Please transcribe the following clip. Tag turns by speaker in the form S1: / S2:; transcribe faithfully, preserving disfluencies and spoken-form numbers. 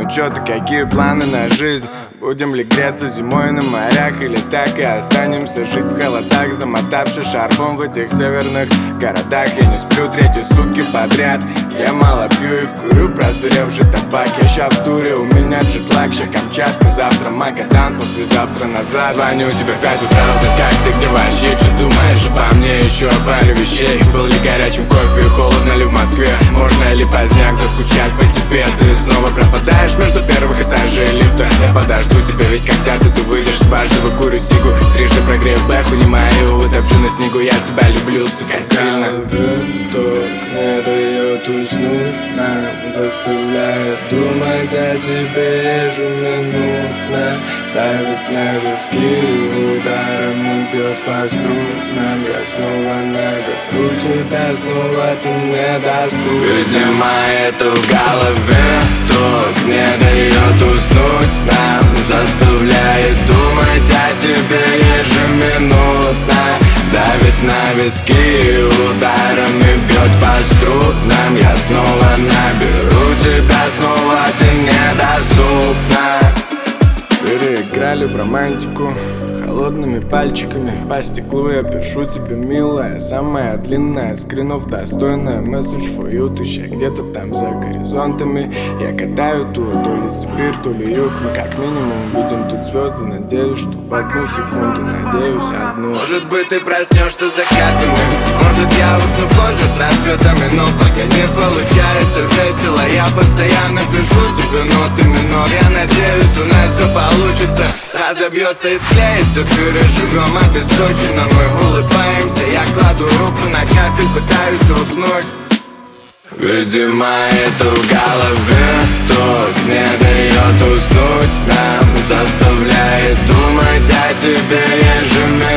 S1: Ну чё ты, какие планы на жизнь? Будем ли греться зимой на морях, или так и останемся жить в холодах, замотавшись шарфом в этих северных городах? Я не сплю третьи сутки подряд, я мало пью и курю просыревший табак. Я ща в туре, у меня джетлаг, ща Камчатка, завтра Магадан, послезавтра назад. Звоню тебе в пять утра, узнать как ты, где вообще, что думаешь обо мне, еще о паре вещей. Был ли горячим кофе и холодно ли в Москве? Можно ли поздняк заскучать по тебе? Ты снова пропадаешь между первых этажей лифта. Я подожду тебя, ведь когда-то ты выйдешь, дважды выкурю сигу, трижды прогрею бэху, не мою, утопчу на снегу. Я тебя люблю, сука, сильно.
S2: Виток не дает уснуть нам, заставляет думать о тебе ежеминутно. Давит на виски, ударами бьет по струнам. Я снова наберу тебя, снова ты недоступна.
S1: Видимо, это в голове ток не дает уснуть нам, заставляет думать о тебе ежеминутно. Давит на виски, ударами бьет по струнам. Я снова наберу тебя, снова ты недоступна. Переиграли в романтику холодными пальчиками по стеклу. Я пишу тебе, милая, самая длинная, скринов достойная, месседж for you. Ты ща где-то там за горизонтами. Я катаю тур, то ли Сибирь, то ли юг. Мы как минимум видим тут звезды. Надеюсь, что в одну секунду, надеюсь, одну. Может быть, ты проснешься закатами, может, я усну позже с рассветами, но пока не получается весело. Я постоянно пишу тебе нотами, но я надеюсь, у нас все получится. Разобьется и склеится, переживем обесточенно. Мы улыбаемся, я кладу руку на кафель, пытаюсь уснуть. Видимо, это в голове ток не дает уснуть нам, заставляет думать о тебе ежеминутно.